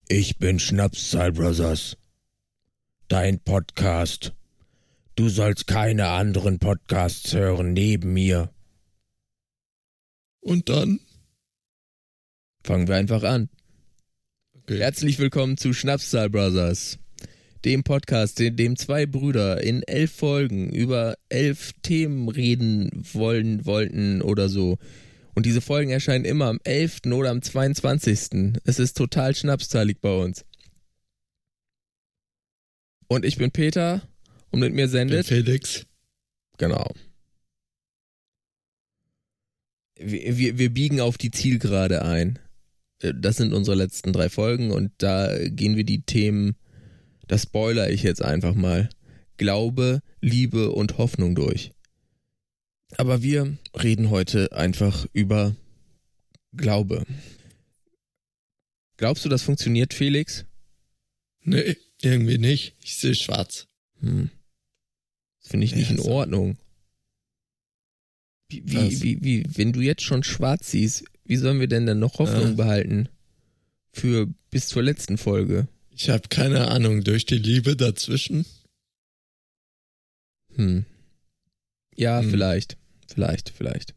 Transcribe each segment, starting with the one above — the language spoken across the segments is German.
Ich bin Schnapszahl Brothers. Dein Podcast. Du sollst keine anderen Podcasts hören neben mir. Und dann? Fangen wir einfach an. Okay. Herzlich willkommen zu Schnapszahl Brothers, dem Podcast, in dem zwei Brüder in 11 Folgen über 11 Themen reden wollten oder so. Und diese Folgen erscheinen immer am 11. oder am 22. Es ist total schnapszahlig bei uns. Und ich bin Peter und mit mir sendet Felix. Genau. Wir biegen auf die Zielgerade ein. Das sind unsere letzten 3 Folgen und da gehen wir die Themen, das spoilere ich jetzt einfach mal, Glaube, Liebe und Hoffnung durch. Aber wir reden heute einfach über Glaube. Glaubst du, das funktioniert, Felix? Nee, irgendwie nicht. Ich sehe schwarz. Das finde ich nicht in Ordnung. Wie, wenn du jetzt schon schwarz siehst, wie sollen wir denn dann noch Hoffnung behalten für bis zur letzten Folge? Ich habe keine Ahnung, durch die Liebe dazwischen? Ja, vielleicht. Okay.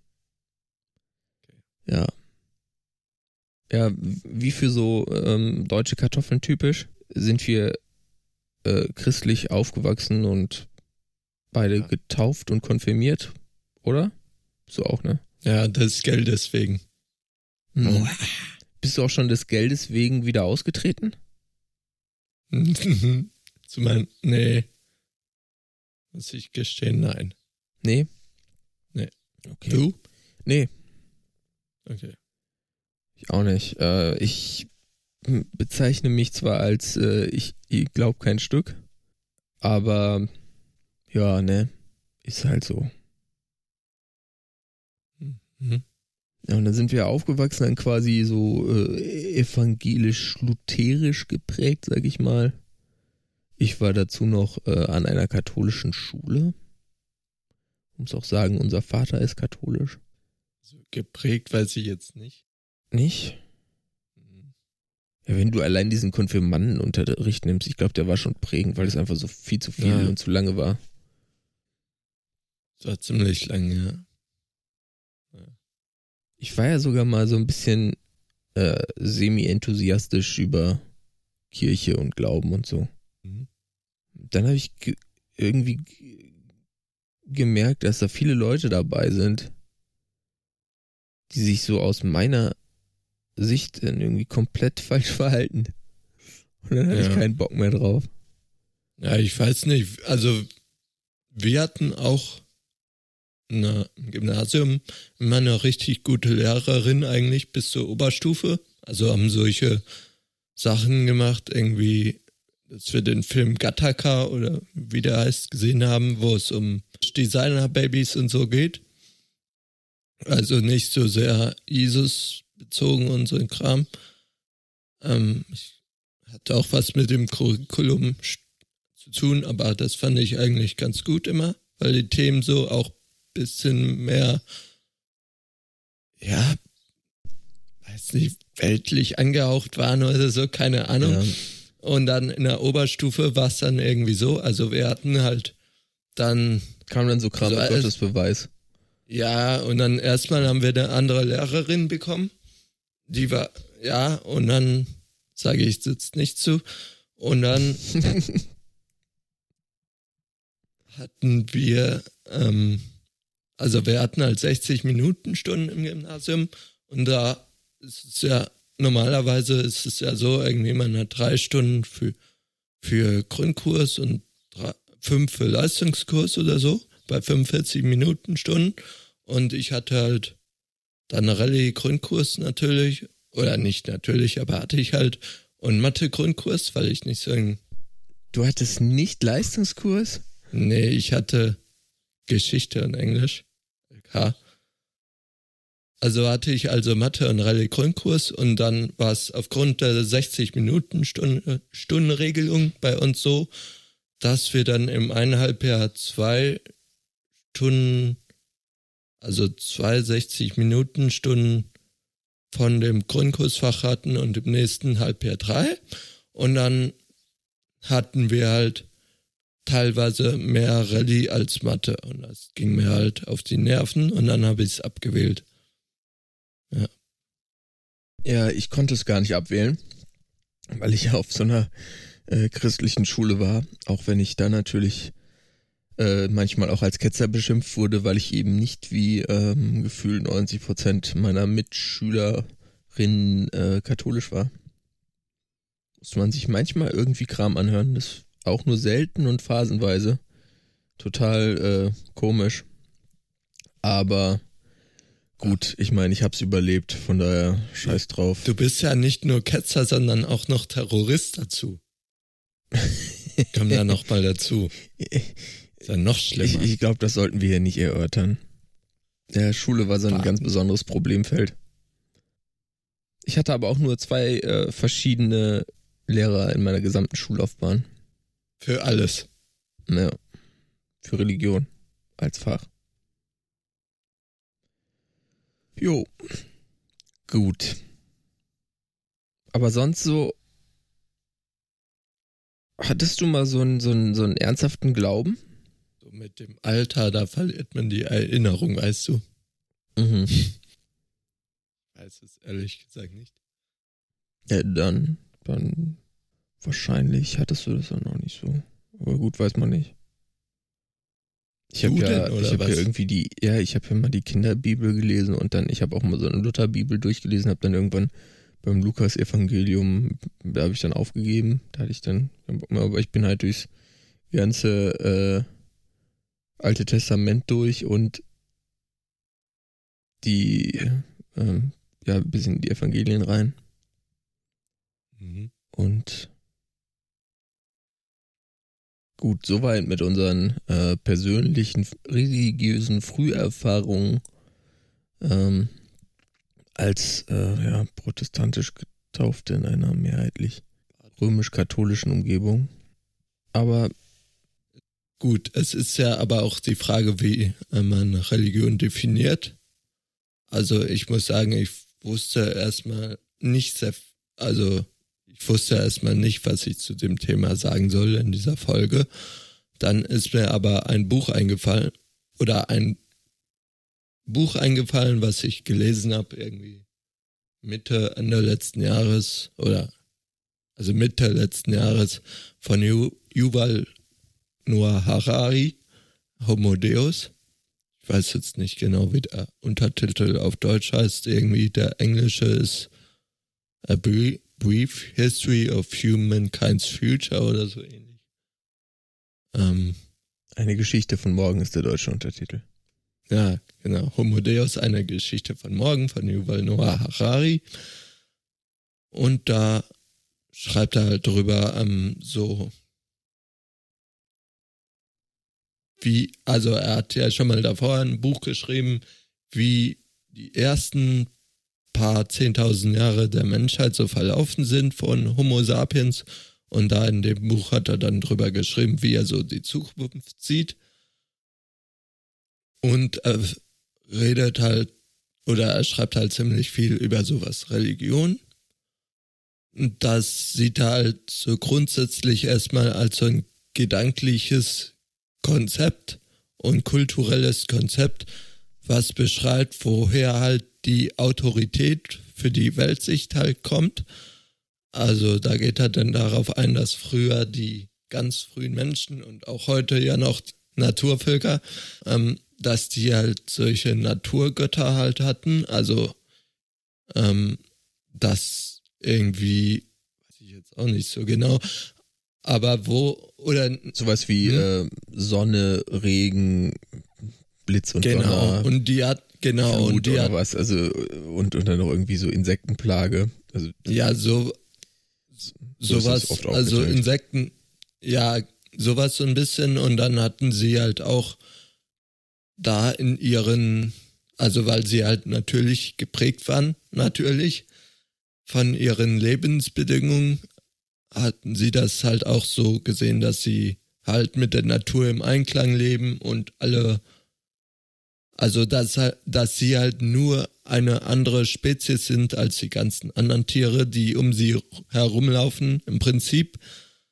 Ja. Ja, wie für so deutsche Kartoffeln typisch sind wir christlich aufgewachsen und beide getauft und konfirmiert, oder? So auch, ne? Ja, des Geldes wegen. Bist du auch schon des Geldes wegen wieder ausgetreten? Nee. Muss ich gestehen, nein. Nee? Nee. Okay. Du? Nee, Okay. ich auch nicht. Ich bezeichne mich zwar als ich glaub kein Stück, aber ja, ne, ist halt so. Mhm. Ja, und dann sind wir aufgewachsen, dann quasi so evangelisch-lutherisch geprägt, sag ich mal. Ich war dazu noch an einer katholischen Schule. Ich muss auch sagen, unser Vater ist katholisch. So geprägt weiß ich jetzt nicht. Nicht? Ja, wenn du allein diesen Konfirmandenunterricht nimmst, ich glaube, der war schon prägend, weil es einfach so viel zu viel und zu lange war. Das war ziemlich lang, ja. Ich war ja sogar mal so ein bisschen semi-enthusiastisch über Kirche und Glauben und so. Dann habe ich irgendwie gemerkt, dass da viele Leute dabei sind, die sich so aus meiner Sicht irgendwie komplett falsch verhalten. Und dann hatte ich keinen Bock mehr drauf. Ja, ich weiß nicht. Also, wir hatten auch im Gymnasium immer eine richtig gute Lehrerin eigentlich bis zur Oberstufe. Also haben solche Sachen gemacht, irgendwie, dass wir den Film Gattaca oder wie der heißt, gesehen haben, wo es um Designer-Babys und so geht. Also nicht so sehr ISIS bezogen und so ein Kram. Ich hatte auch was mit dem Curriculum zu tun, aber das fand ich eigentlich ganz gut immer, weil die Themen so auch bisschen mehr, ja, weiß nicht, weltlich angehaucht waren oder so, keine Ahnung. Ja. Und dann in der Oberstufe war es dann irgendwie so, also wir hatten halt dann... Kam dann so Kram mit Gottesbeweis. Ja, und dann erstmal haben wir eine andere Lehrerin bekommen, die war, ja, und dann sage ich jetzt nicht zu, und dann hatten wir, also wir hatten halt 60-Minuten-Stunden im Gymnasium und da ist es ja, normalerweise ist es ja so, irgendwie man hat 3 Stunden für Grundkurs und 5 für Leistungskurs oder so, bei 45-Minuten-Stunden, und ich hatte halt dann Rallye-Grundkurs natürlich, oder nicht natürlich, aber hatte ich halt, und Mathe-Grundkurs, weil ich nicht so ein... Du hattest nicht Leistungskurs? Nee, ich hatte Geschichte und Englisch. Ja. Also hatte ich also Mathe und Rallye-Grundkurs und dann war es aufgrund der 60-Minuten-Stundenregelung bei uns so, dass wir dann im 1,5 Jahr 2 Stunden, also 2 60-Minuten-Stunden von dem Grundkursfach hatten und im nächsten Halbjahr 3. Und dann hatten wir halt teilweise mehr Rallye als Mathe. Und das ging mir halt auf die Nerven und dann habe ich es abgewählt. Ja. Ja, ich konnte es gar nicht abwählen, weil ich ja auf so einer christlichen Schule war, auch wenn ich da natürlich manchmal auch als Ketzer beschimpft wurde, weil ich eben nicht wie gefühlt 90% meiner Mitschülerinnen katholisch war. Musste man sich manchmal irgendwie Kram anhören, das auch nur selten und phasenweise. Total komisch. Aber gut, ich meine, ich hab's überlebt, von daher scheiß drauf. Du bist ja nicht nur Ketzer, sondern auch noch Terrorist dazu. Komm da noch mal dazu. Ist ja noch schlimmer. Ich glaube, das sollten wir hier nicht erörtern. Ja, Schule war so ein ganz besonderes Problemfeld. Ich hatte aber auch nur 2 verschiedene Lehrer in meiner gesamten Schullaufbahn. Für alles. Ja. Für Religion als Fach. Jo. Gut. Aber sonst so, hattest du mal so einen ernsthaften Glauben? So mit dem Alter, da verliert man die Erinnerung, weißt du? Mhm. Ich weiß es ehrlich gesagt nicht. Ja, dann wahrscheinlich hattest du das dann auch nicht so. Aber gut, weiß man nicht. Ich habe ja irgendwie ich habe ja mal die Kinderbibel gelesen und dann, ich habe auch mal so eine Lutherbibel durchgelesen, habe dann irgendwann beim Lukas-Evangelium, da habe ich dann aufgegeben, da hatte ich dann, aber ich bin halt durchs ganze Alte Testament durch und ein bisschen in die Evangelien rein. Mhm. Und gut, soweit mit unseren persönlichen religiösen Früherfahrungen als protestantisch Getaufte in einer mehrheitlich römisch-katholischen Umgebung. Aber gut, es ist ja aber auch die Frage, wie man Religion definiert. Also ich muss sagen, ich wusste erstmal nicht, was ich zu dem Thema sagen soll in dieser Folge. Dann ist mir aber ein Buch eingefallen, was ich gelesen habe, irgendwie Mitte letzten Jahres von Yuval Noah Harari, Homo Deus. Ich weiß jetzt nicht genau, wie der Untertitel auf Deutsch heißt. Irgendwie der englische ist A Brief History of Humankind's Future oder so ähnlich. Eine Geschichte von morgen ist der deutsche Untertitel. Ja, genau. Homo Deus, eine Geschichte von morgen von Yuval Noah Harari. Und da schreibt er halt drüber er hat ja schon mal davor ein Buch geschrieben, wie die ersten paar 10.000 Jahre der Menschheit so verlaufen sind von Homo sapiens. Und da in dem Buch hat er dann drüber geschrieben, wie er so die Zukunft sieht. Und er schreibt halt ziemlich viel über sowas Religion. Und das sieht er halt so grundsätzlich erstmal als so ein gedankliches Konzept und kulturelles Konzept, was beschreibt, woher halt die Autorität für die Weltsicht halt kommt. Also da geht er dann darauf ein, dass früher die ganz frühen Menschen und auch heute ja noch Naturvölker, dass die halt solche Naturgötter halt hatten. Also das irgendwie, weiß ich jetzt auch nicht so genau, aber sowas wie Sonne, Regen, Blitz und Donner. Und die hat Flut und die oder hat was, also und dann noch irgendwie so Insektenplage. Also ja, sowas, also Insekten, ja, sowas so ein bisschen. Und dann hatten sie halt auch da weil sie halt natürlich geprägt waren, natürlich von ihren Lebensbedingungen, hatten sie das halt auch so gesehen, dass sie halt mit der Natur im Einklang leben und alle Also, dass sie halt nur eine andere Spezies sind als die ganzen anderen Tiere, die um sie herumlaufen, im Prinzip.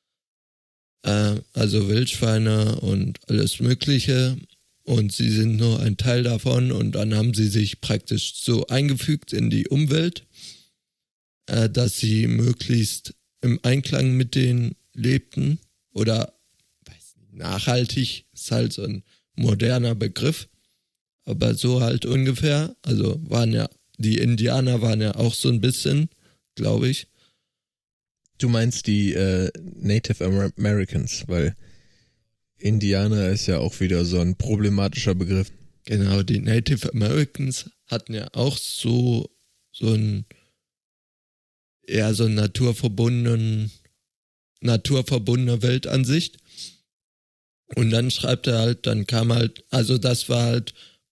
Also Wildschweine und alles Mögliche. Und sie sind nur ein Teil davon und dann haben sie sich praktisch so eingefügt in die Umwelt, dass sie möglichst im Einklang mit denen lebten oder nachhaltig ist halt so ein moderner Begriff, aber so halt ungefähr. Also die Indianer waren ja auch so ein bisschen, glaube ich. Du meinst die Native Americans, weil Indianer ist ja auch wieder so ein problematischer Begriff. Genau, die Native Americans hatten ja auch so ein naturverbundene Weltansicht. Und dann schreibt er halt, dann kam halt, also das war halt,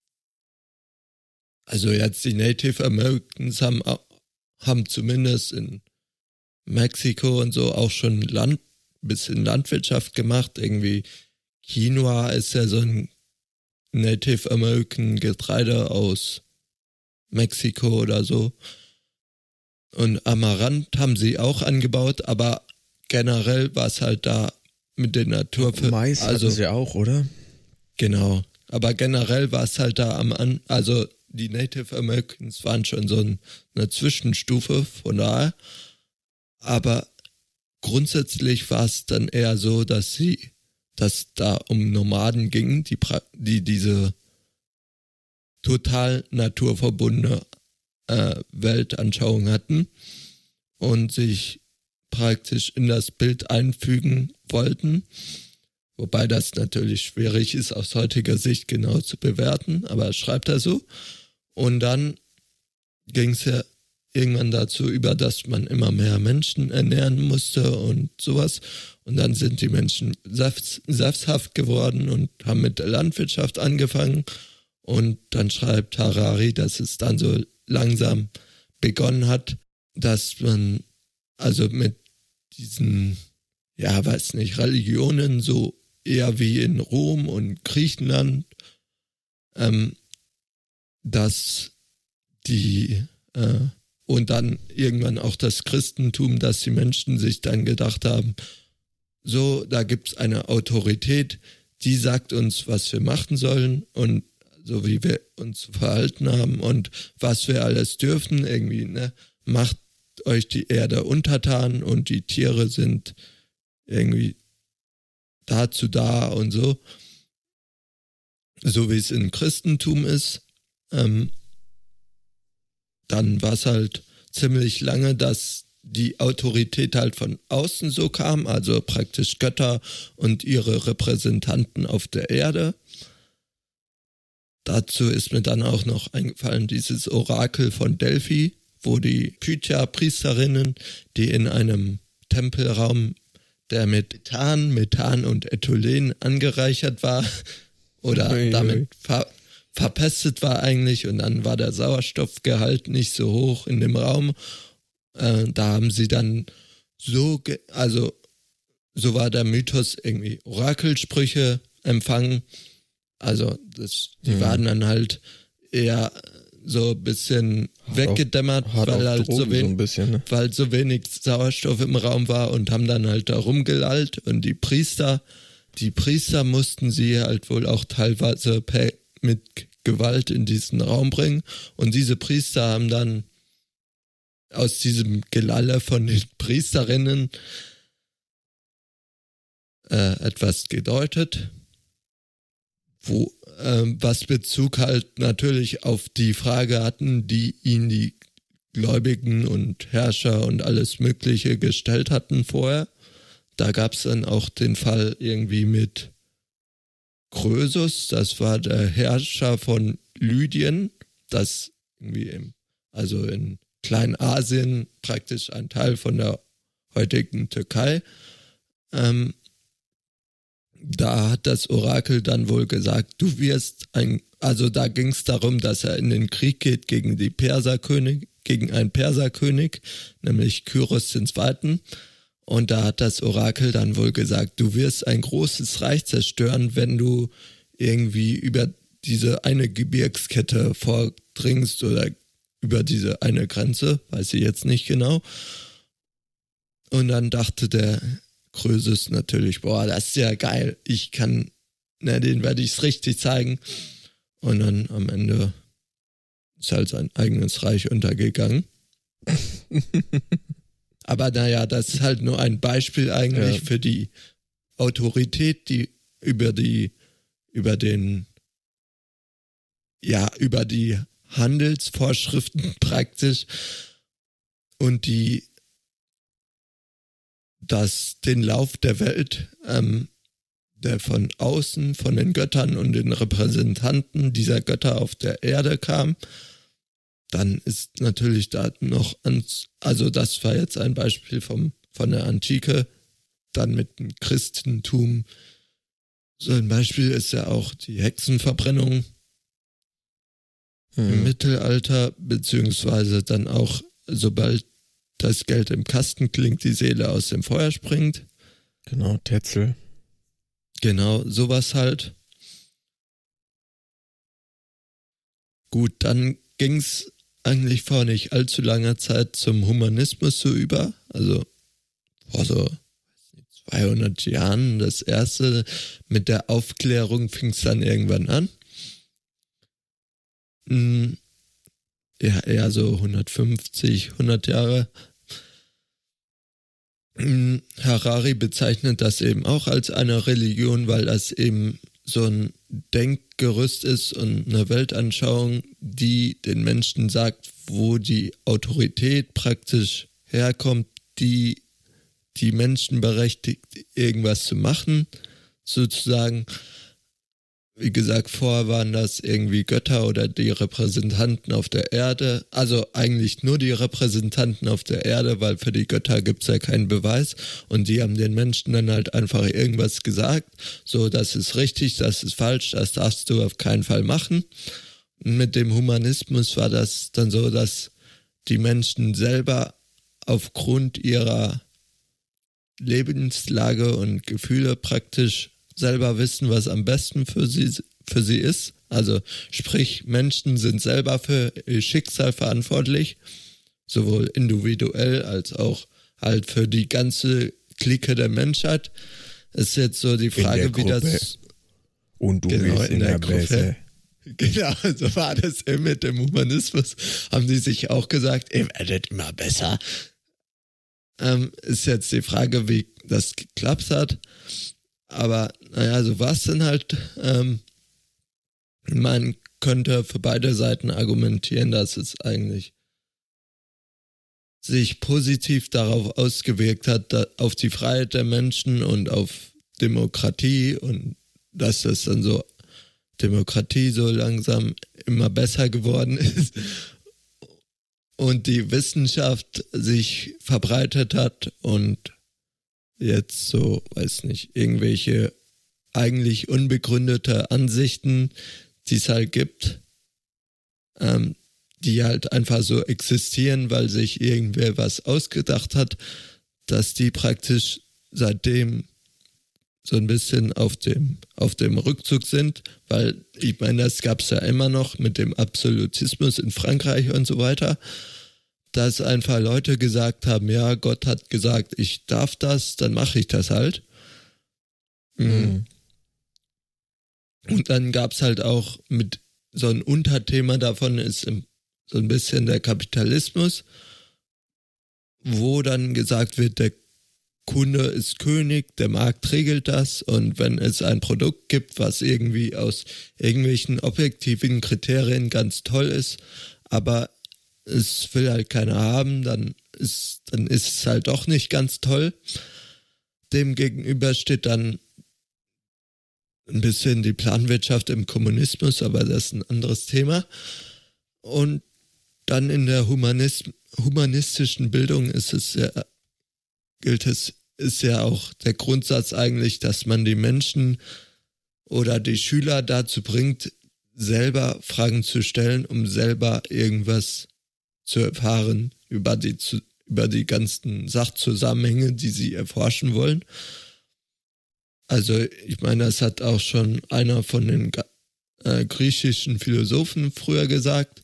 also jetzt die Native Americans haben zumindest in Mexiko und so auch schon bisschen Landwirtschaft gemacht. Irgendwie Quinoa ist ja so ein Native American Getreide aus Mexiko oder so. Und Amaranth haben sie auch angebaut, aber generell war es halt da mit den Mais hatten sie auch, oder? Genau. Aber generell war es halt da also die Native Americans waren schon so eine Zwischenstufe von daher. Aber grundsätzlich war es dann eher so, dass da um Nomaden ging, die diese total naturverbundene Weltanschauung hatten und sich praktisch in das Bild einfügen wollten, wobei das natürlich schwierig ist aus heutiger Sicht genau zu bewerten, aber schreibt er so. Und dann ging es ja irgendwann dazu über, dass man immer mehr Menschen ernähren musste und sowas. Und dann sind die Menschen sesshaft geworden und haben mit der Landwirtschaft angefangen. Und dann schreibt Harari, dass es dann so langsam begonnen hat, dass man also mit diesen, Religionen so eher wie in Rom und Griechenland, dass und dann irgendwann auch das Christentum, dass die Menschen sich dann gedacht haben, so, da gibt's eine Autorität, die sagt uns, was wir machen sollen und so wie wir uns verhalten haben und was wir alles dürfen, irgendwie, ne, macht euch die Erde untertan und die Tiere sind irgendwie dazu da und so wie es im Christentum ist. Dann war es halt ziemlich lange, dass die Autorität halt von außen so kam, also praktisch Götter und ihre Repräsentanten auf der Erde. Dazu ist mir dann auch noch eingefallen, dieses Orakel von Delphi, wo die Pythia-Priesterinnen, die in einem Tempelraum, der mit Methan und Ethylen angereichert war oder damit verpestet war eigentlich und dann war der Sauerstoffgehalt nicht so hoch in dem Raum. Da haben sie dann so war der Mythos irgendwie Orakelsprüche empfangen. Also die waren dann halt eher so ein bisschen weggedämmert, weil so wenig Sauerstoff im Raum war und haben dann halt da rumgelallt und die Priester mussten sie halt wohl auch teilweise mit Gewalt in diesen Raum bringen und diese Priester haben dann aus diesem Gelalle von den Priesterinnen etwas gedeutet, was Bezug halt natürlich auf die Frage hatten, die ihnen die Gläubigen und Herrscher und alles Mögliche gestellt hatten vorher. Da gab es dann auch den Fall irgendwie mit Krösus, das war der Herrscher von Lydien, das irgendwie in Kleinasien, praktisch ein Teil von der heutigen Türkei. Da hat das Orakel dann wohl gesagt, du wirst also da ging es darum, dass er in den Krieg geht gegen einen Perserkönig, nämlich Kyros II. Und da hat das Orakel dann wohl gesagt, du wirst ein großes Reich zerstören, wenn du irgendwie über diese eine Gebirgskette vordringst oder über diese eine Grenze, weiß ich jetzt nicht genau. Und dann dachte der Krösus natürlich, boah, das ist ja geil, den werde ich es richtig zeigen. Und dann am Ende ist halt sein eigenes Reich untergegangen. Aber naja, das ist halt nur ein Beispiel eigentlich für die Autorität, die über die Handelsvorschriften praktisch und den Lauf der Welt, der von außen, von den Göttern und den Repräsentanten dieser Götter auf der Erde kam. Dann ist natürlich da noch, also das war jetzt ein Beispiel von der Antike, dann mit dem Christentum. So ein Beispiel ist ja auch die Hexenverbrennung im Mittelalter, beziehungsweise dann auch, sobald das Geld im Kasten klingt, die Seele aus dem Feuer springt. Genau, Tetzel. Genau, sowas halt. Gut, dann ging es eigentlich vor nicht allzu langer Zeit zum Humanismus so über. Also vor so 200 Jahren das erste. Mit der Aufklärung fing es dann irgendwann an. Ja, eher so 150, 100 Jahre. Harari bezeichnet das eben auch als eine Religion, weil das eben so ein Denkgerüst ist und eine Weltanschauung, die den Menschen sagt, wo die Autorität praktisch herkommt, die Menschen berechtigt, irgendwas zu machen, sozusagen. Wie gesagt, vorher waren das irgendwie Götter oder die Repräsentanten auf der Erde. Also eigentlich nur die Repräsentanten auf der Erde, weil für die Götter gibt es ja keinen Beweis. Und die haben den Menschen dann halt einfach irgendwas gesagt. So, das ist richtig, das ist falsch, das darfst du auf keinen Fall machen. Und mit dem Humanismus war das dann so, dass die Menschen selber aufgrund ihrer Lebenslage und Gefühle praktisch selber wissen, was am besten für sie ist. Also sprich, Menschen sind selber für ihr Schicksal verantwortlich, sowohl individuell als auch halt für die ganze Clique der Menschheit. Ist jetzt so die Frage, wie das... Und du bist in der Gruppe. Genau, so war das eben mit dem Humanismus. Haben die sich auch gesagt, ihr werdet immer besser. Ist jetzt die Frage, wie das geklappt hat. Aber naja, so war es dann halt. Man könnte für beide Seiten argumentieren, dass es eigentlich sich positiv darauf ausgewirkt hat, auf die Freiheit der Menschen und auf Demokratie und dass das dann so Demokratie so langsam immer besser geworden ist und die Wissenschaft sich verbreitet hat und jetzt so, weiß nicht, irgendwelche eigentlich unbegründete Ansichten, die es halt gibt, die halt einfach so existieren, weil sich irgendwer was ausgedacht hat, dass die praktisch seitdem so ein bisschen auf dem Rückzug sind, weil ich meine, das gab es ja immer noch mit dem Absolutismus in Frankreich und so weiter, dass einfach Leute gesagt haben, ja, Gott hat gesagt, ich darf das, dann mache ich das halt. Und dann gab es halt auch mit so ein Unterthema davon ist so ein bisschen der Kapitalismus, wo dann gesagt wird, der Kunde ist König, der Markt regelt das und wenn es ein Produkt gibt, was irgendwie aus irgendwelchen objektiven Kriterien ganz toll ist, aber es will halt keiner haben, dann ist es halt doch nicht ganz toll. Demgegenüber steht dann ein bisschen die Planwirtschaft im Kommunismus, aber das ist ein anderes Thema. Und dann in der humanistischen Bildung ist ja auch der Grundsatz eigentlich, dass man die Menschen oder die Schüler dazu bringt, selber Fragen zu stellen, um selber irgendwas zu erfahren über die ganzen Sachzusammenhänge, die sie erforschen wollen. Also ich meine, das hat auch schon einer von den griechischen Philosophen früher gesagt.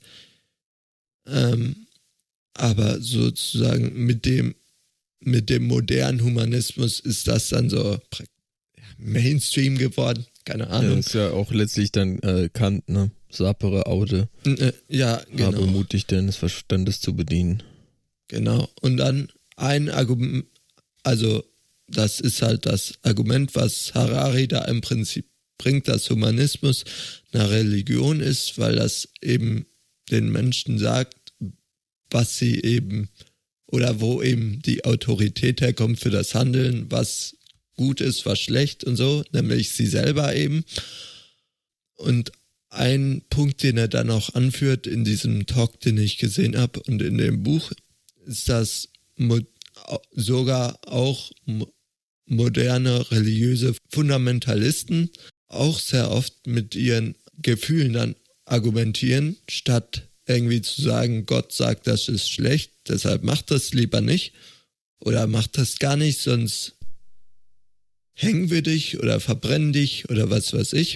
Aber sozusagen mit dem modernen Humanismus ist das dann so Mainstream geworden. Keine Ahnung. Ja, ist ja auch letztlich dann Kant, ne? Sapere aude. Ja, genau. Habe mutig deines Verstandes zu bedienen. Genau. Und dann ein Argument, also das ist halt das Argument, was Harari da im Prinzip bringt, dass Humanismus eine Religion ist, weil das eben den Menschen sagt, was sie eben oder wo eben die Autorität herkommt für das Handeln, was gut ist, was schlecht und so, nämlich sie selber eben. Und ein Punkt, den er dann auch anführt in diesem Talk, den ich gesehen habe und in dem Buch, ist, dass sogar auch moderne religiöse Fundamentalisten auch sehr oft mit ihren Gefühlen dann argumentieren, statt irgendwie zu sagen, Gott sagt, das ist schlecht, deshalb macht das lieber nicht oder macht das gar nicht, sonst hängen wir dich oder verbrennen dich oder was weiß ich.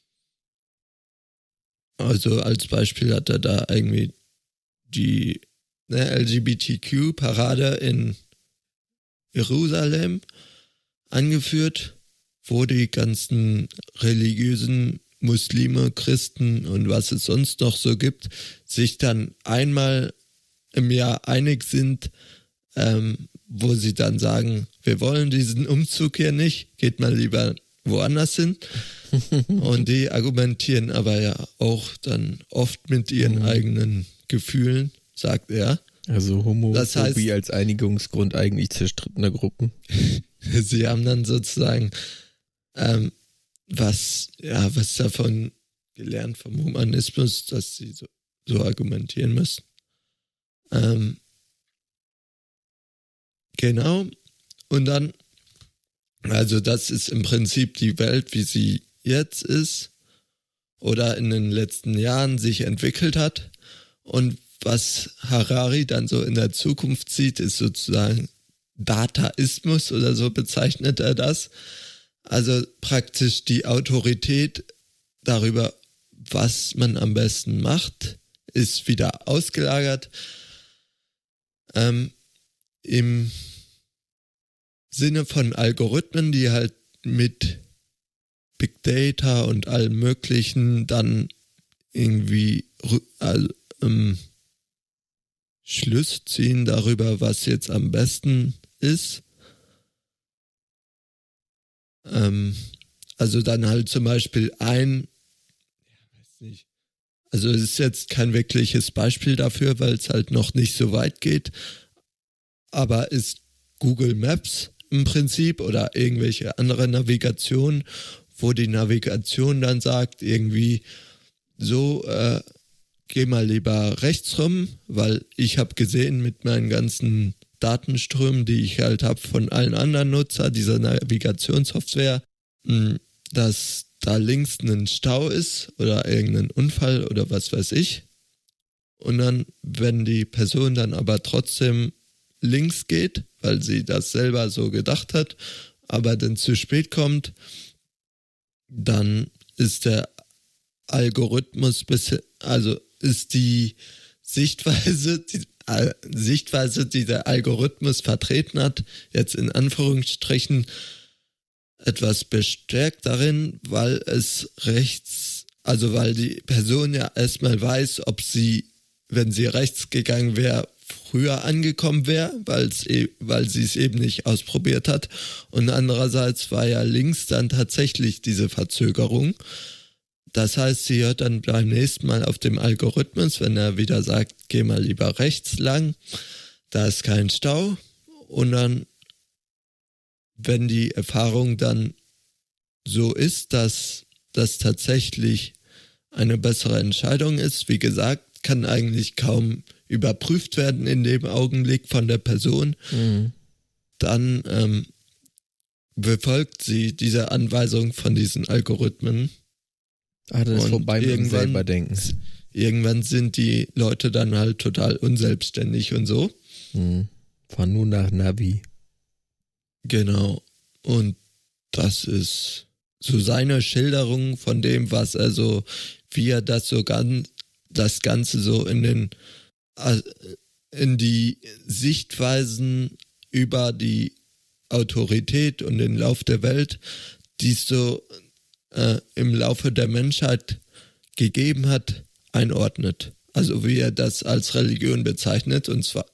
Also als Beispiel hat er da irgendwie die LGBTQ-Parade in Jerusalem angeführt, wo die ganzen religiösen Muslime, Christen und was es sonst noch so gibt, sich dann einmal im Jahr einig sind, wo sie dann sagen, wir wollen diesen Umzug hier nicht, geht mal lieber woanders hin. Und die argumentieren aber ja auch dann oft mit ihren eigenen Gefühlen, sagt er. Also Homophobie das heißt, als Einigungsgrund eigentlich zerstrittener Gruppen. Sie haben dann sozusagen was davon gelernt vom Humanismus, dass sie so argumentieren müssen. Genau. Und dann, also das ist im Prinzip die Welt, wie sie jetzt ist oder in den letzten Jahren sich entwickelt hat. Und was Harari dann so in der Zukunft sieht, ist sozusagen Dataismus oder so bezeichnet er das. Also praktisch die Autorität darüber, was man am besten macht, ist wieder ausgelagert. Im Sinne von Algorithmen, die halt mit Big Data und allem Möglichen dann irgendwie Schluss ziehen darüber, was jetzt am besten ist. Also dann halt zum Beispiel also es ist jetzt kein wirkliches Beispiel dafür, weil es halt noch nicht so weit geht, aber ist Google Maps im Prinzip oder irgendwelche andere Navigation, wo die Navigation dann sagt, irgendwie so, geh mal lieber rechts rum, weil ich habe gesehen mit meinen ganzen Datenströmen, die ich halt habe von allen anderen Nutzern dieser Navigationssoftware, dass da links ein Stau ist oder irgendein Unfall oder was weiß ich. Und dann, wenn die Person dann aber trotzdem links geht, weil sie das selber so gedacht hat, aber dann zu spät kommt, dann ist der Algorithmus, also ist die Sichtweise, die der Algorithmus vertreten hat, jetzt in Anführungsstrichen etwas bestärkt darin, weil weil die Person ja erstmal weiß, ob sie, wenn sie rechts gegangen wäre, früher angekommen wäre, weil sie es eben nicht ausprobiert hat. Und andererseits war ja links dann tatsächlich diese Verzögerung. Das heißt, sie hört dann beim nächsten Mal auf dem Algorithmus, wenn er wieder sagt, geh mal lieber rechts lang, da ist kein Stau. Und dann, wenn die Erfahrung dann so ist, dass das tatsächlich eine bessere Entscheidung ist, wie gesagt, kann eigentlich kaum überprüft werden in dem Augenblick von der Person, dann befolgt sie diese Anweisung von diesen Algorithmen. Das ist vorbei mit dem Selberdenken. Irgendwann sind die Leute dann halt total unselbstständig und so. Fahren nur nach Navi. Genau. Und das ist so seine Schilderung von dem, was er so, wie er das so das Ganze so in die Sichtweisen über die Autorität und den Lauf der Welt, die es so im Laufe der Menschheit gegeben hat, einordnet. Also wie er das als Religion bezeichnet, und zwar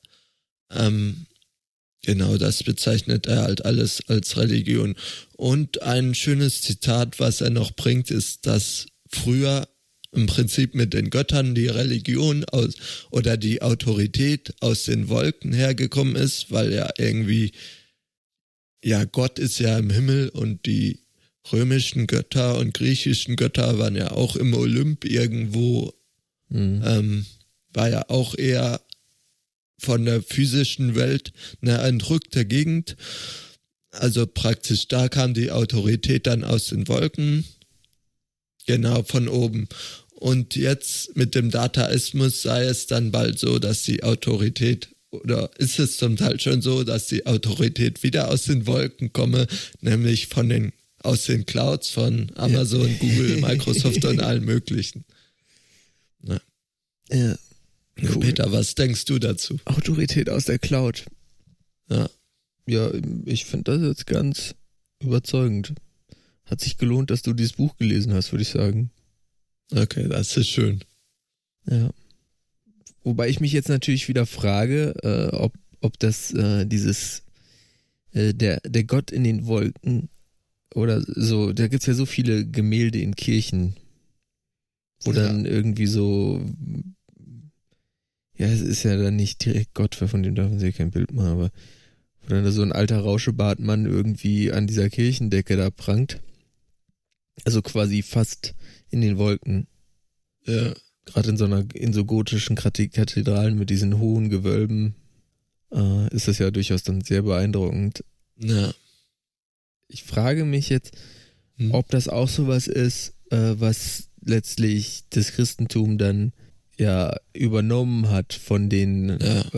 genau, das bezeichnet er halt alles als Religion. Und ein schönes Zitat, was er noch bringt, ist, dass früher im Prinzip mit den Göttern die Religion oder die Autorität aus den Wolken hergekommen ist, weil ja irgendwie, ja, Gott ist ja im Himmel und die römischen Götter und griechischen Götter waren ja auch im Olymp irgendwo, war ja auch eher von der physischen Welt eine entrückte Gegend. Also praktisch da kam die Autorität dann aus den Wolken, genau von oben. Und jetzt mit dem Dataismus sei es dann bald so, dass die Autorität, oder ist es zum Teil schon so, dass die Autorität wieder aus den Wolken komme, nämlich aus den Clouds von Amazon, Google, Microsoft und allen möglichen. Na. Ja. Cool. Peter, was denkst du dazu? Autorität aus der Cloud. Ja. Ja, ich finde das jetzt ganz überzeugend. Hat sich gelohnt, dass du dieses Buch gelesen hast, würde ich sagen. Okay, das ist schön. Ja. Wobei ich mich jetzt natürlich wieder frage, ob das dieses der Gott in den Wolken oder so, da gibt's ja so viele Gemälde in Kirchen, wo dann irgendwie so, ja, es ist ja dann nicht direkt Gott, von dem darf man sich kein Bild machen, aber wo dann da so ein alter Rauschebartmann irgendwie an dieser Kirchendecke da prangt. Also quasi fast in den Wolken. Ja. Gerade in so gotischen Kathedralen mit diesen hohen Gewölben ist das ja durchaus dann sehr beeindruckend. Ja. Ich frage mich jetzt, ob das auch sowas ist, was letztlich das Christentum dann ja übernommen hat von den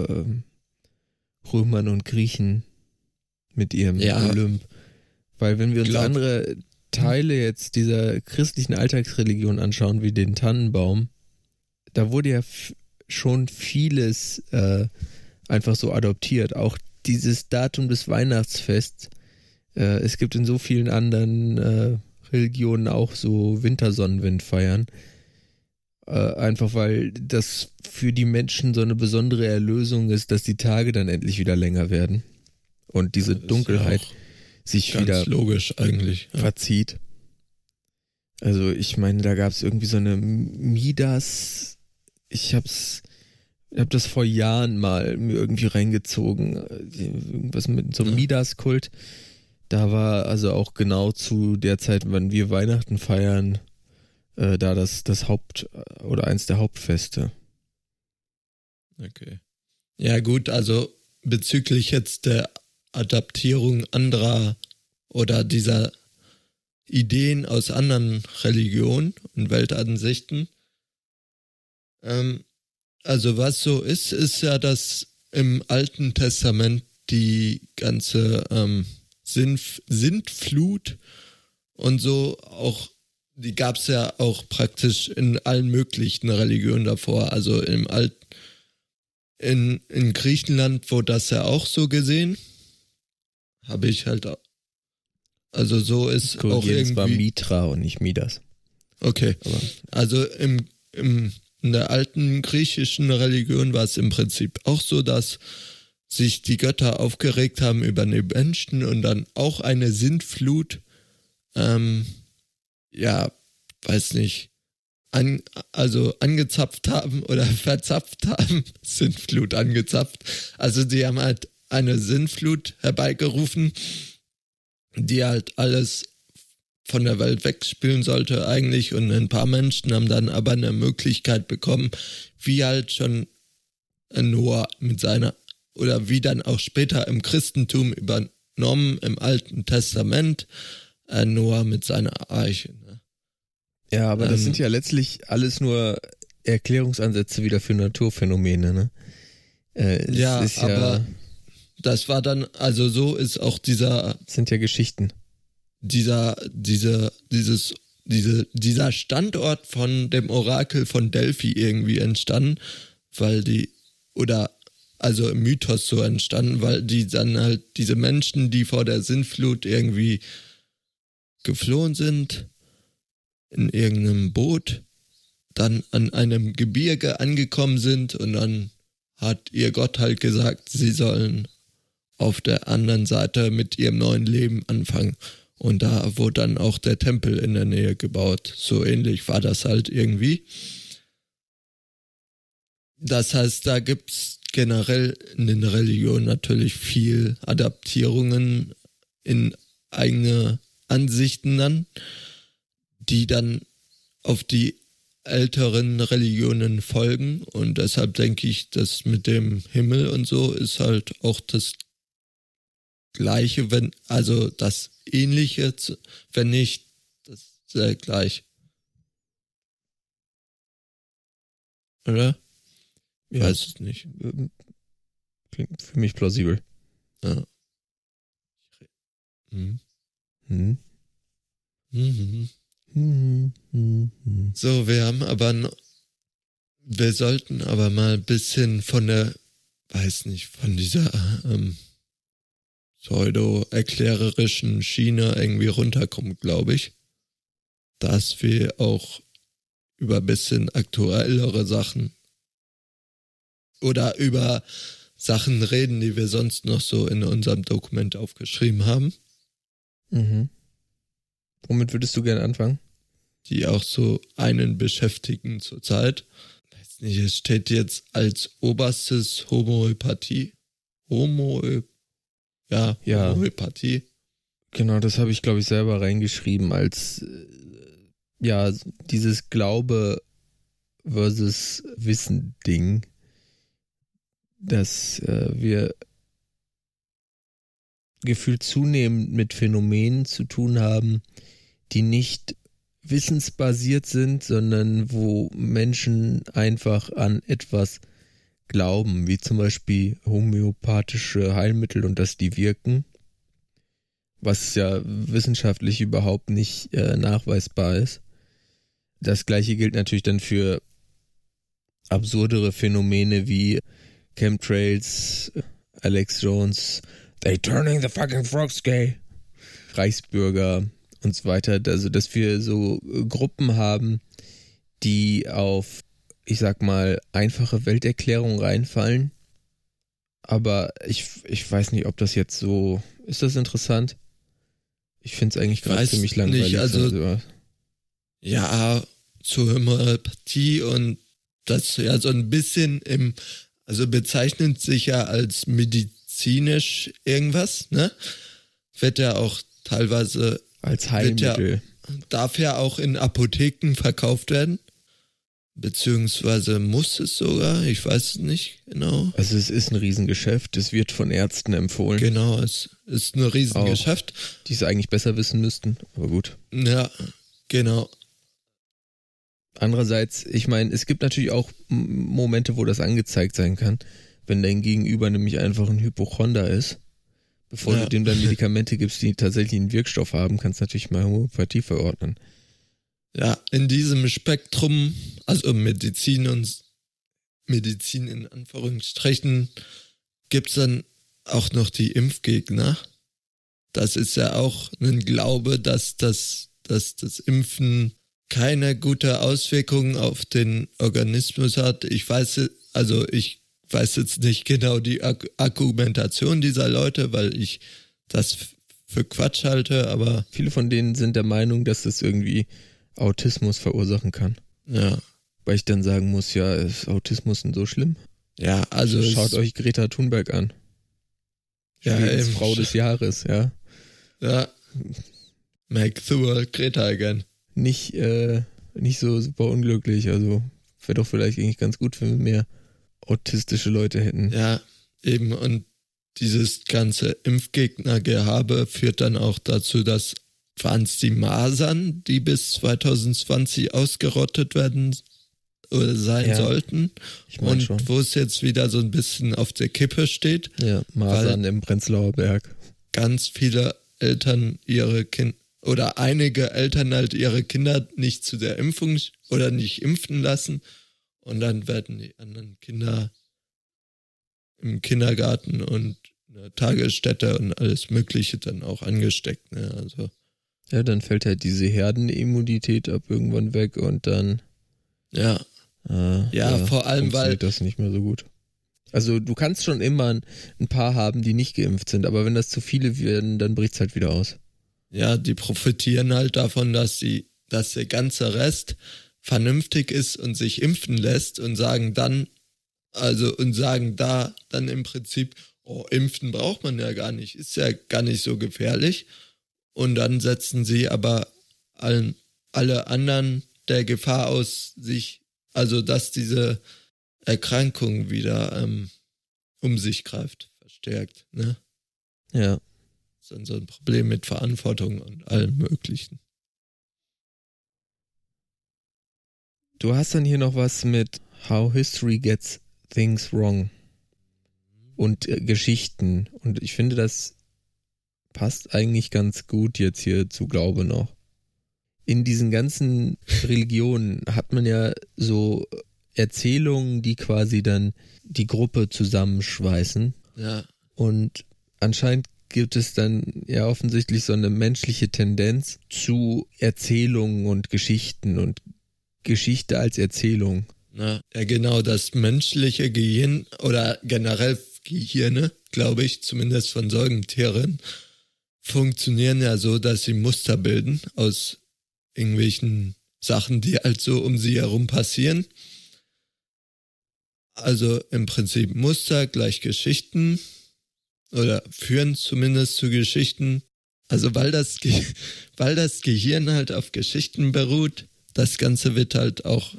Römern und Griechen mit ihrem Olymp. Weil wenn wir uns andere Teile jetzt dieser christlichen Alltagsreligion anschauen, wie den Tannenbaum, da wurde ja schon vieles einfach so adoptiert. Auch dieses Datum des Weihnachtsfests. Es gibt in so vielen anderen Religionen auch so Wintersonnenwindfeiern. Einfach weil das für die Menschen so eine besondere Erlösung ist, dass die Tage dann endlich wieder länger werden. Und diese Dunkelheit sich wieder logisch eigentlich verzieht. Also ich meine, da gab es irgendwie so eine Midas, ich hab das vor Jahren mal mir irgendwie reingezogen, irgendwas mit so einem Midas-Kult. Da war also auch genau zu der Zeit, wenn wir Weihnachten feiern, da das Haupt- oder eins der Hauptfeste. Okay. Ja gut, also bezüglich jetzt der Adaptierung anderer oder dieser Ideen aus anderen Religionen und Weltansichten. Also was so ist ja, dass im Alten Testament die ganze Sintflut und so auch, die gab es ja auch praktisch in allen möglichen Religionen davor. Also in Griechenland wurde das ja auch so gesehen. Habe ich halt auch. Also so ist auch irgendwie. Es war Mitra und nicht Midas. Okay. Also in der alten griechischen Religion war es im Prinzip auch so, dass sich die Götter aufgeregt haben über den Menschen und dann auch eine Sintflut, weiß nicht, angezapft haben oder verzapft haben. Sintflut angezapft. Also die haben halt eine Sintflut herbeigerufen, die halt alles von der Welt wegspülen sollte eigentlich, und ein paar Menschen haben dann aber eine Möglichkeit bekommen, wie halt schon Noah mit seiner, oder wie dann auch später im Christentum übernommen im Alten Testament, Noah mit seiner Arche. Ne? Ja, aber das sind ja letztlich alles nur Erklärungsansätze wieder für Naturphänomene, ne? Aber das war dann, also so ist auch Das sind ja Geschichten. dieser Standort von dem Orakel von Delphi irgendwie entstanden, also im Mythos so entstanden, weil die dann halt diese Menschen, die vor der Sintflut irgendwie geflohen sind, in irgendeinem Boot, dann an einem Gebirge angekommen sind und dann hat ihr Gott halt gesagt, sie sollen auf der anderen Seite mit ihrem neuen Leben anfangen. Und da wurde dann auch der Tempel in der Nähe gebaut. So ähnlich war das halt irgendwie. Das heißt, da gibt's generell in den Religionen natürlich viel Adaptierungen in eigene Ansichten dann, die dann auf die älteren Religionen folgen. Und deshalb denke ich, dass mit dem Himmel und so ist halt auch das Gleiche, das Ähnliche, wenn nicht das sehr gleich. Oder? Ich weiß es nicht. Klingt für mich plausibel. Ja. So, wir sollten aber mal ein bisschen von dieser pseudo-erklärerischen Schiene irgendwie runterkommen, glaube ich. Dass wir auch über ein bisschen aktuellere Sachen oder über Sachen reden, die wir sonst noch so in unserem Dokument aufgeschrieben haben. Mhm. Womit würdest du gerne anfangen? Die auch so einen beschäftigen zurzeit. Weiß nicht, es steht jetzt als oberstes Homöopathie. Homöopathie. Genau, das habe ich, glaube ich, selber reingeschrieben als dieses Glaube versus Wissen-Ding, dass wir gefühlt zunehmend mit Phänomenen zu tun haben, die nicht wissensbasiert sind, sondern wo Menschen einfach an etwas glauben, wie zum Beispiel homöopathische Heilmittel und dass die wirken, was ja wissenschaftlich überhaupt nicht nachweisbar ist. Das gleiche gilt natürlich dann für absurdere Phänomene wie Chemtrails, Alex Jones, they turning the fucking frogs gay, Reichsbürger und so weiter. Also, dass wir so Gruppen haben, die auf, ich sag mal, einfache Welterklärungen reinfallen. Aber ich weiß nicht, ob das jetzt so, ist das interessant? Ich finde es eigentlich gerade ziemlich langweilig. Ja, zur Homöopathie und das ja so ein bisschen bezeichnet sich ja als medizinisch irgendwas, ne? Wird ja auch teilweise als Heilmittel. Darf ja auch in Apotheken verkauft werden. Beziehungsweise muss es sogar, ich weiß es nicht genau. Also es ist ein Riesengeschäft, es wird von Ärzten empfohlen. Genau, es ist ein Riesengeschäft. Auch, die es eigentlich besser wissen müssten, aber gut. Ja, genau. Andererseits, ich meine, es gibt natürlich auch Momente, wo das angezeigt sein kann, wenn dein Gegenüber nämlich einfach ein Hypochonder ist. Bevor du dem dann Medikamente gibst, die tatsächlich einen Wirkstoff haben, kannst du natürlich mal Homöopathie verordnen. Ja, in diesem Spektrum, also Medizin in Anführungsstrichen, gibt's dann auch noch die Impfgegner. Das ist ja auch ein Glaube, dass das Impfen keine gute Auswirkung auf den Organismus hat. Ich weiß jetzt nicht genau die Argumentation dieser Leute, weil ich das für Quatsch halte, aber viele von denen sind der Meinung, dass das irgendwie Autismus verursachen kann. Ja. Weil ich dann sagen muss, ja, ist Autismus denn so schlimm? Ja, also schaut euch Greta Thunberg an. Frau des Jahres, ja. Ja. Make the world Greta again. Nicht so super unglücklich, also wäre doch vielleicht eigentlich ganz gut, wenn wir mehr autistische Leute hätten. Ja, eben, und dieses ganze Impfgegnergehabe führt dann auch dazu, dass waren es die Masern, die bis 2020 ausgerottet werden oder sein sollten. Ich meine schon. Wo es jetzt wieder so ein bisschen auf der Kippe steht. Ja, Masern im Prenzlauer Berg. Ganz viele Eltern ihre oder einige Eltern halt ihre Kinder nicht zu der Impfung oder nicht impfen lassen und dann werden die anderen Kinder im Kindergarten und in der Tagesstätte und alles Mögliche dann auch angesteckt. Ne? Also ja, dann fällt halt diese Herdenimmunität ab irgendwann weg und dann ja, vor allem, weil das nicht mehr so gut. Also du kannst schon immer ein paar haben, die nicht geimpft sind, aber wenn das zu viele werden, dann bricht's halt wieder aus. Ja, die profitieren halt davon, dass der ganze Rest vernünftig ist und sich impfen lässt und sagen da dann im Prinzip, oh, impfen braucht man ja gar nicht, ist ja gar nicht so gefährlich. Und dann setzen sie aber alle anderen der Gefahr aus, dass diese Erkrankung wieder um sich greift, verstärkt, ne? Ja. Das ist dann so ein Problem mit Verantwortung und allem Möglichen. Du hast dann hier noch was mit How History Gets Things Wrong und Geschichten. Und ich finde, das passt eigentlich ganz gut jetzt hier zu Glaube noch. In diesen ganzen Religionen hat man ja so Erzählungen, die quasi dann die Gruppe zusammenschweißen. Ja. Und anscheinend gibt es dann ja offensichtlich so eine menschliche Tendenz zu Erzählungen und Geschichten und Geschichte als Erzählung. Ja, genau, das menschliche Gehirn oder generell Gehirne, glaube ich, zumindest von Säugetieren, funktionieren ja so, dass sie Muster bilden aus irgendwelchen Sachen, die halt so um sie herum passieren. Also im Prinzip Muster gleich Geschichten oder führen zumindest zu Geschichten. Also weil das Gehirn halt auf Geschichten beruht, das Ganze wird halt auch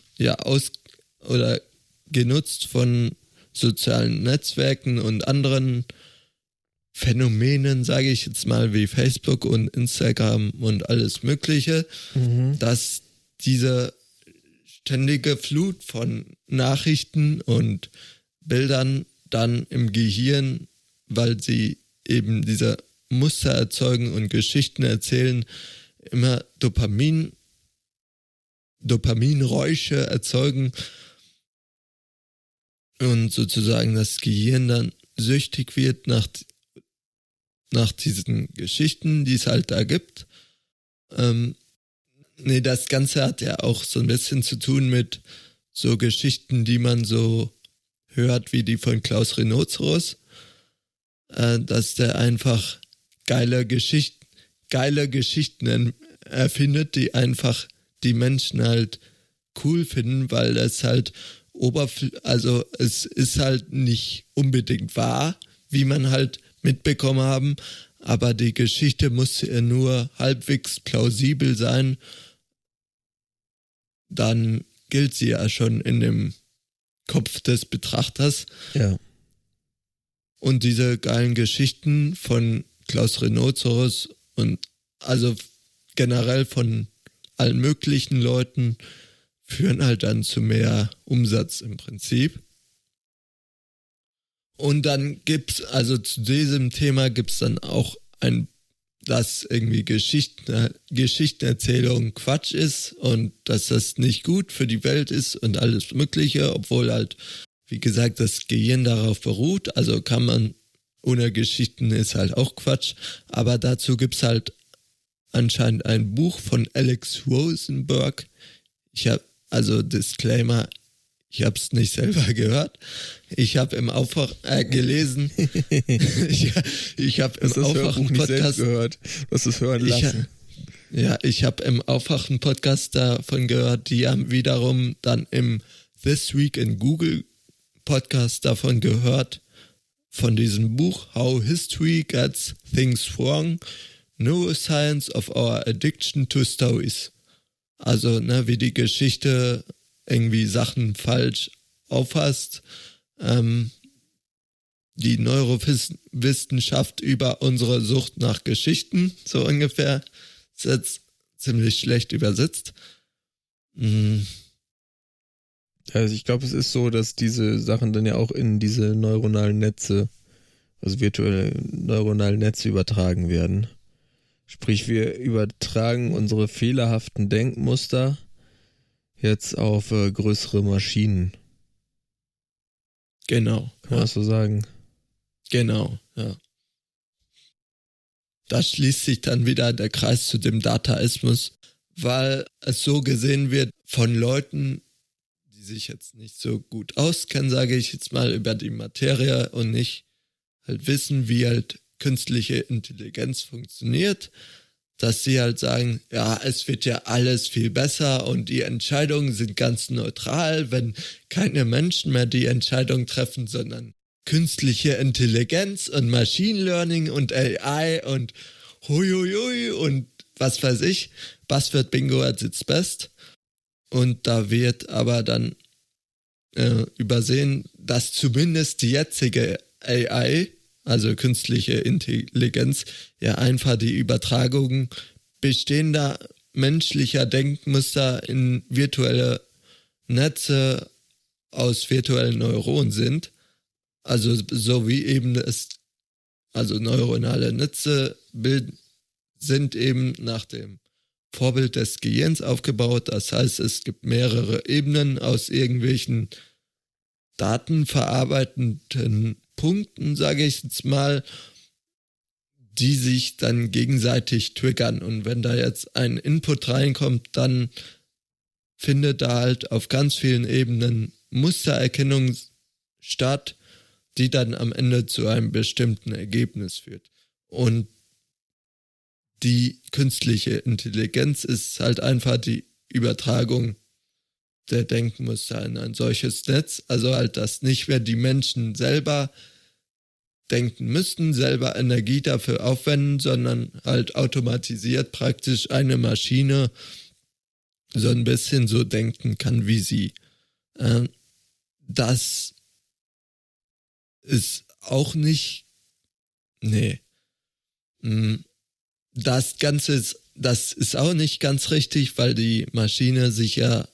genutzt von sozialen Netzwerken und anderen Phänomenen, sage ich jetzt mal, wie Facebook und Instagram und alles Mögliche, dass diese ständige Flut von Nachrichten und Bildern dann im Gehirn, weil sie eben diese Muster erzeugen und Geschichten erzählen, immer Dopaminräusche erzeugen und sozusagen das Gehirn dann süchtig wird nach diesen Geschichten, die es halt da gibt. Das Ganze hat ja auch so ein bisschen zu tun mit so Geschichten, die man so hört, wie die von Klaus Rhinoceros, dass der einfach geile Geschichten erfindet, die einfach die Menschen halt cool finden, weil es halt es ist halt nicht unbedingt wahr, wie man halt mitbekommen haben, aber die Geschichte muss ja nur halbwegs plausibel sein, dann gilt sie ja schon in dem Kopf des Betrachters. Ja. Und diese geilen Geschichten von Klaus Rhinoceros und also generell von allen möglichen Leuten führen halt dann zu mehr Umsatz im Prinzip. Und dann zu diesem Thema gibt's dann auch dass irgendwie Geschichtenerzählung Quatsch ist und dass das nicht gut für die Welt ist und alles Mögliche, obwohl halt, wie gesagt, das Gehirn darauf beruht. Also kann man, ohne Geschichten ist halt auch Quatsch. Aber dazu gibt's halt anscheinend ein Buch von Alex Rosenberg. Disclaimer, ich habe es nicht selber gehört. Ich habe im gelesen. ich habe im Aufwachen-Podcast gehört. Du hast es hören lassen. Ich habe im Aufwachen-Podcast davon gehört. Die haben wiederum dann im This Week in Google Podcast davon gehört. Von diesem Buch How History Gets Things Wrong. Neuroscience of Our Addiction to Stories. Also, wie die Geschichte irgendwie Sachen falsch auffasst. Die Neurowissenschaft über unsere Sucht nach Geschichten, so ungefähr. Ist jetzt ziemlich schlecht übersetzt. Also ich glaube, es ist so, dass diese Sachen dann ja auch in diese neuronalen Netze, also virtuelle neuronalen Netze übertragen werden. Sprich, wir übertragen unsere fehlerhaften Denkmuster jetzt auf größere Maschinen. Genau. Kann man das so sagen? Genau, ja. Da schließt sich dann wieder der Kreis zu dem Dataismus, weil es so gesehen wird von Leuten, die sich jetzt nicht so gut auskennen, sage ich jetzt mal, über die Materie und nicht halt wissen, wie halt künstliche Intelligenz funktioniert, dass sie halt sagen, ja, es wird ja alles viel besser und die Entscheidungen sind ganz neutral, wenn keine Menschen mehr die Entscheidung treffen, sondern künstliche Intelligenz und Machine Learning und AI und huiuiui und was weiß ich, Buzzword Bingo at its best. Und da wird aber dann übersehen, dass zumindest die jetzige AI, also künstliche Intelligenz, ja einfach die Übertragung bestehender menschlicher Denkmuster in virtuelle Netze aus virtuellen Neuronen sind. Also so wie eben also neuronale Netze sind eben nach dem Vorbild des Gehirns aufgebaut. Das heißt, es gibt mehrere Ebenen aus irgendwelchen datenverarbeitenden Punkten, sage ich jetzt mal, die sich dann gegenseitig triggern. Und wenn da jetzt ein Input reinkommt, dann findet da halt auf ganz vielen Ebenen Mustererkennung statt, die dann am Ende zu einem bestimmten Ergebnis führt. Und die künstliche Intelligenz ist halt einfach die Übertragung der Denkmuster in ein solches Netz. Also halt, dass nicht mehr die Menschen selber denken müssten, selber Energie dafür aufwenden, sondern halt automatisiert praktisch eine Maschine so ein bisschen so denken kann wie sie. Das ist auch nicht, nee, das ist auch nicht ganz richtig, weil die Maschine sich ja,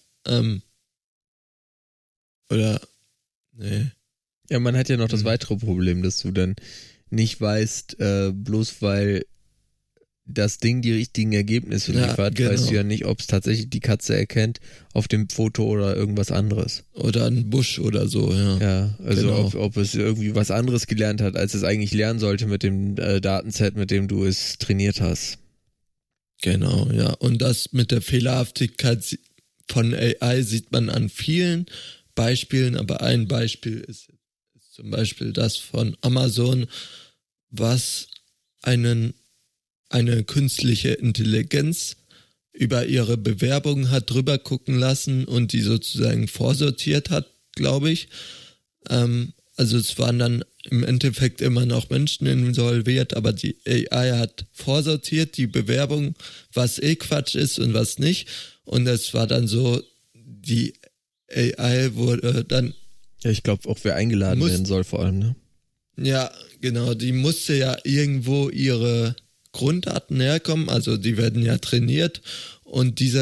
Ja, man hat ja noch das weitere Problem, dass du dann nicht weißt, bloß weil das Ding die richtigen Ergebnisse liefert, genau. weißt du ja nicht, ob es tatsächlich die Katze erkennt auf dem Foto oder irgendwas anderes. Oder ein Busch oder so, ja. Ja, also Genau. ob es irgendwie was anderes gelernt hat, als es eigentlich lernen sollte mit dem Datenset, mit dem du es trainiert hast. Genau, ja. Und das mit der Fehlerhaftigkeit von AI sieht man an vielen Beispielen, aber ein Beispiel ist zum Beispiel das von Amazon, was eine künstliche Intelligenz über ihre Bewerbung hat drüber gucken lassen und die sozusagen vorsortiert hat, glaube ich. Also es waren dann im Endeffekt immer noch Menschen involviert, aber die AI hat vorsortiert die Bewerbung, was Quatsch ist und was nicht. Und es war dann so, die AI wurde dann... Ja, ich glaube auch, wer eingeladen werden soll vor allem, ne? Ja, genau, die musste ja irgendwo ihre Grunddaten herkommen, also die werden ja trainiert und die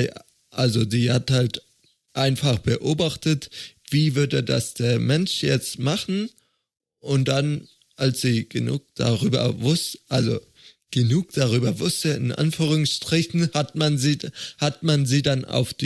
hat halt einfach beobachtet, wie würde das der Mensch jetzt machen und dann, als sie genug darüber wusste, in Anführungsstrichen, hat man sie dann auf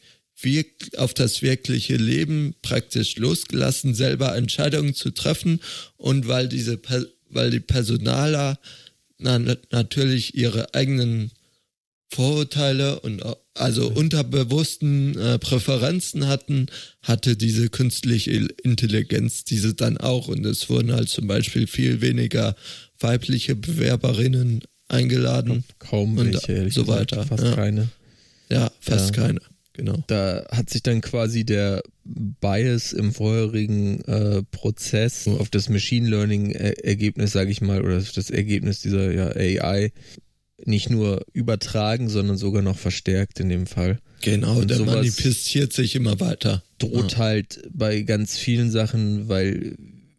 das wirkliche Leben praktisch losgelassen, selber Entscheidungen zu treffen und weil die Personaler natürlich ihre eigenen Vorurteile und also unterbewussten Präferenzen hatte diese künstliche Intelligenz diese dann auch und es wurden halt zum Beispiel viel weniger weibliche Bewerberinnen eingeladen. Kaum welche, ehrlich so gesagt, weiter. Fast keine. Ja, fast keine. Genau. Da hat sich dann quasi der Bias im vorherigen Prozess auf das Machine Learning Ergebnis, sage ich mal, oder das Ergebnis dieser AI nicht nur übertragen, sondern sogar noch verstärkt in dem Fall. Genau, und der sowas manifestiert sich immer weiter. Droht halt bei ganz vielen Sachen, weil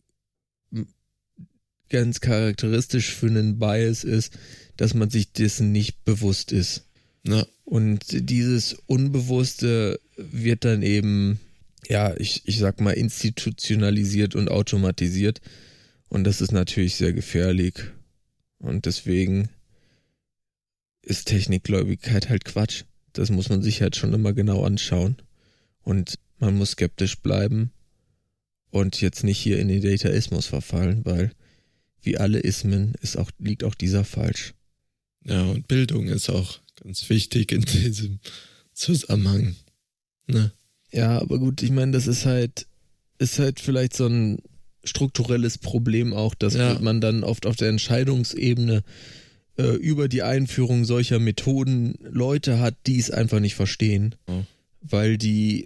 ganz charakteristisch für einen Bias ist, dass man sich dessen nicht bewusst ist. Ja. Und dieses Unbewusste wird dann eben, ja, ich sag mal, institutionalisiert und automatisiert. Und das ist natürlich sehr gefährlich. Und deswegen ist Technikgläubigkeit halt Quatsch. Das muss man sich halt schon immer genau anschauen. Und man muss skeptisch bleiben und jetzt nicht hier in den Dataismus verfallen, weil wie alle Ismen liegt auch dieser falsch. Ja, und Bildung ist auch ganz wichtig in diesem Zusammenhang. Ne? Ja, aber gut, ich meine, das ist halt vielleicht so ein strukturelles Problem auch, dass man dann oft auf der Entscheidungsebene über die Einführung solcher Methoden Leute hat, die es einfach nicht verstehen, weil die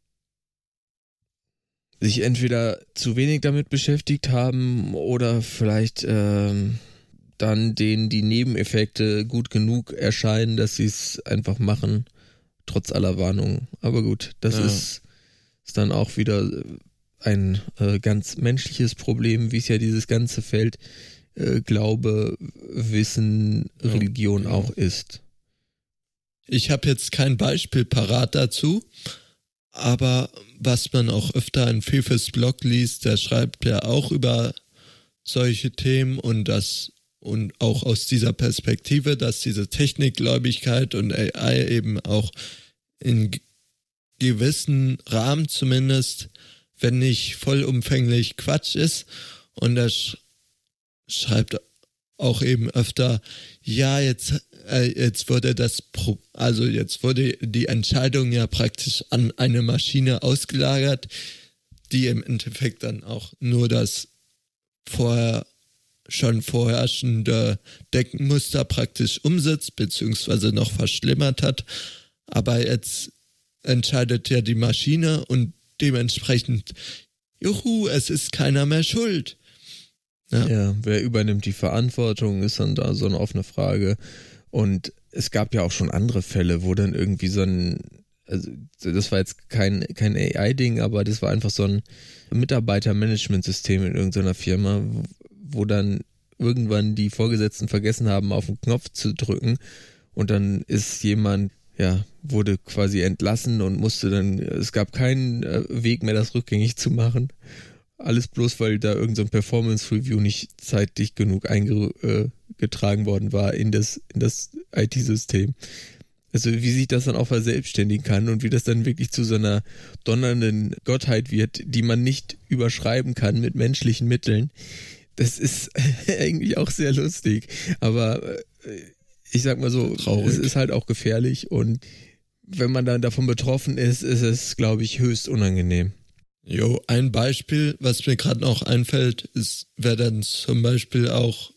sich entweder zu wenig damit beschäftigt haben oder vielleicht dann denen die Nebeneffekte gut genug erscheinen, dass sie es einfach machen, trotz aller Warnungen. Aber gut, das ist dann auch wieder ein ganz menschliches Problem, wie es ja dieses ganze Feld Glaube, Wissen, Religion auch ist. Ich habe jetzt kein Beispiel parat dazu, aber was man auch öfter in Fefes Blog liest, der schreibt ja auch über solche Themen und auch aus dieser Perspektive, dass diese Technikgläubigkeit und AI eben auch in gewissen Rahmen zumindest, wenn nicht vollumfänglich Quatsch ist. Und er schreibt auch eben öfter, ja, jetzt wurde jetzt wurde die Entscheidung ja praktisch an eine Maschine ausgelagert, die im Endeffekt dann auch nur das schon vorherrschende Denkenmuster praktisch umsetzt, beziehungsweise noch verschlimmert hat. Aber jetzt entscheidet ja die Maschine und dementsprechend, juhu, es ist keiner mehr schuld. Ja, wer übernimmt die Verantwortung, ist dann da so eine offene Frage. Und es gab ja auch schon andere Fälle, wo dann irgendwie also das war jetzt kein AI-Ding, aber das war einfach so ein Mitarbeitermanagementsystem in irgendeiner Firma, wo dann irgendwann die Vorgesetzten vergessen haben, auf den Knopf zu drücken und dann ist jemand, wurde quasi entlassen und es gab keinen Weg mehr, das rückgängig zu machen. Alles bloß, weil da irgendein Performance-Review nicht zeitig genug eingetragen worden war in das IT-System. Also wie sich das dann auch verselbstständigen kann und wie das dann wirklich zu so einer donnernden Gottheit wird, die man nicht überschreiben kann mit menschlichen Mitteln. Das ist eigentlich auch sehr lustig. Aber ich sag mal so, traurig. Es ist halt auch gefährlich und wenn man dann davon betroffen ist, ist es, glaube ich, höchst unangenehm. Jo, ein Beispiel, was mir gerade noch einfällt, wäre dann zum Beispiel auch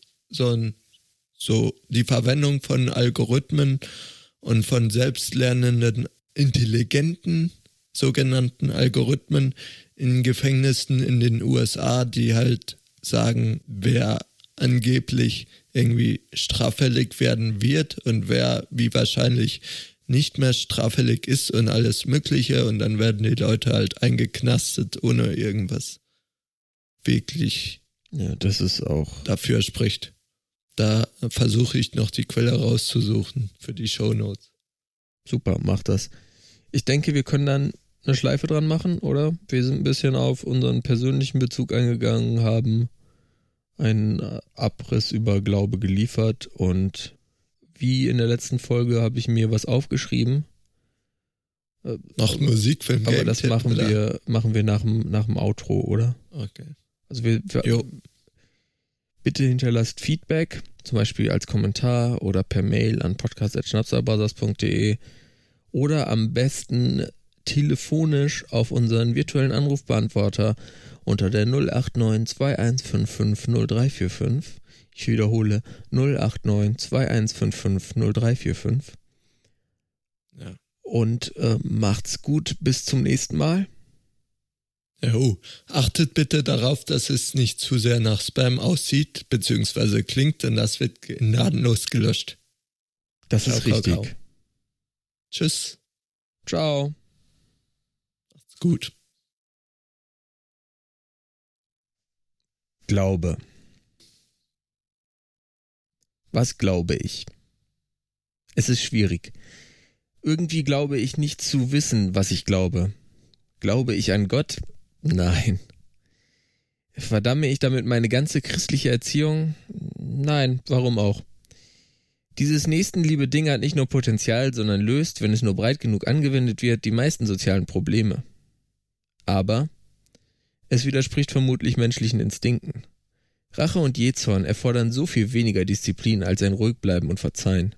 so die Verwendung von Algorithmen und von selbstlernenden, intelligenten, sogenannten Algorithmen in Gefängnissen in den USA, die halt sagen, wer angeblich irgendwie straffällig werden wird und wer wie wahrscheinlich nicht mehr straffällig ist und alles Mögliche und dann werden die Leute halt eingeknastet, ohne irgendwas wirklich das ist auch dafür spricht. Da versuche ich noch die Quelle rauszusuchen für die Shownotes. Super, mach das. Ich denke, wir können dann eine Schleife dran machen, oder? Wir sind ein bisschen auf unseren persönlichen Bezug eingegangen, haben einen Abriss über Glaube geliefert und wie in der letzten Folge habe ich mir was aufgeschrieben. Noch Musikfilm. Aber das machen wir nach dem Outro, oder? Okay. Also bitte hinterlasst Feedback, zum Beispiel als Kommentar oder per Mail an podcast@schnapsabrothers.de oder am besten telefonisch auf unseren virtuellen Anrufbeantworter unter der 089 2155 0345. Ich wiederhole 089 2155 0345. Ja. Und macht's gut, bis zum nächsten Mal. Jo, achtet bitte darauf, dass es nicht zu sehr nach Spam aussieht, beziehungsweise klingt, denn das wird gnadenlos gelöscht. Das ist richtig. Tschüss. Ciao. Macht's gut. Glaube. Was glaube ich? Es ist schwierig. Irgendwie glaube ich nicht zu wissen, was ich glaube. Glaube ich an Gott? Nein. Verdamme ich damit meine ganze christliche Erziehung? Nein, warum auch? Dieses Nächstenliebe-Ding hat nicht nur Potenzial, sondern löst, wenn es nur breit genug angewendet wird, die meisten sozialen Probleme. Aber es widerspricht vermutlich menschlichen Instinkten. Rache und Jähzorn erfordern so viel weniger Disziplin als ein Ruhigbleiben und Verzeihen.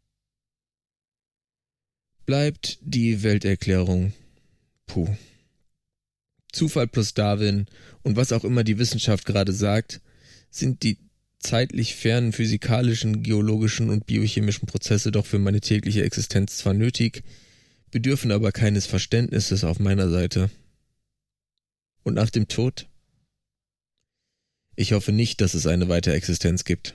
Bleibt die Welterklärung. Puh. Zufall plus Darwin und was auch immer die Wissenschaft gerade sagt, sind die zeitlich fernen physikalischen, geologischen und biochemischen Prozesse doch für meine tägliche Existenz zwar nötig, bedürfen aber keines Verständnisses auf meiner Seite. Und nach dem Tod? Ich hoffe nicht, dass es eine weitere Existenz gibt.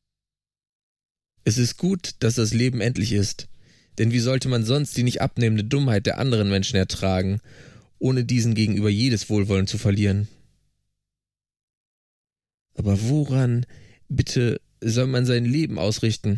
Es ist gut, dass das Leben endlich ist, denn wie sollte man sonst die nicht abnehmende Dummheit der anderen Menschen ertragen, ohne diesen gegenüber jedes Wohlwollen zu verlieren? Aber woran, bitte, soll man sein Leben ausrichten?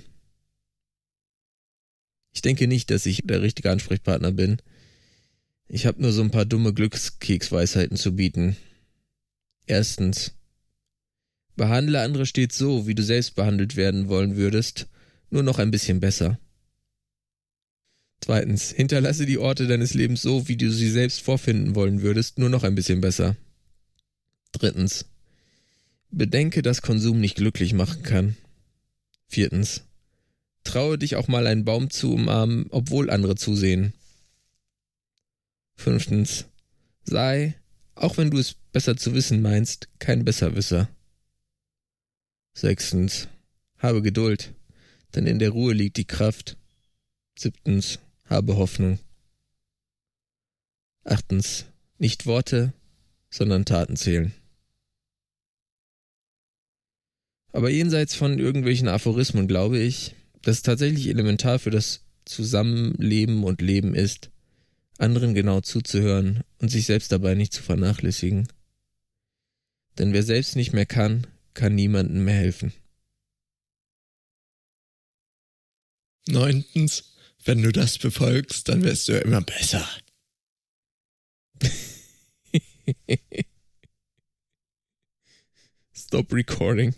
Ich denke nicht, dass ich der richtige Ansprechpartner bin. Ich habe nur so ein paar dumme Glückskeksweisheiten zu bieten. Erstens: Behandle andere stets so, wie du selbst behandelt werden wollen würdest, nur noch ein bisschen besser. Zweitens: Hinterlasse die Orte deines Lebens so, wie du sie selbst vorfinden wollen würdest, nur noch ein bisschen besser. Drittens: Bedenke, dass Konsum nicht glücklich machen kann. Viertens: Traue dich auch mal einen Baum zu umarmen, obwohl andere zusehen. Fünftens: Sei, auch wenn du es besser zu wissen meinst, kein Besserwisser. Sechstens: Habe Geduld, denn in der Ruhe liegt die Kraft. Siebtens: Habe Hoffnung. Achtens: Nicht Worte, sondern Taten zählen. Aber jenseits von irgendwelchen Aphorismen glaube ich, dass es tatsächlich elementar für das Zusammenleben und Leben ist, anderen genau zuzuhören und sich selbst dabei nicht zu vernachlässigen. Denn wer selbst nicht mehr kann niemandem mehr helfen. 9. Wenn du das befolgst, dann wirst du ja immer besser. Stop recording.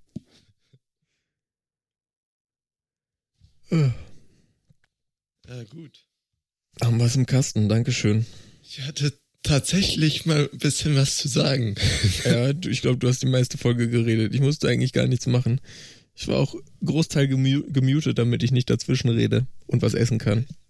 Ja, gut. Haben wir es im Kasten, Dankeschön. Ich hatte tatsächlich mal ein bisschen was zu sagen. Ja, ich glaube, du hast die meiste Folge geredet. Ich musste eigentlich gar nichts machen. Ich war auch Großteil gemutet, damit ich nicht dazwischen rede und was essen kann.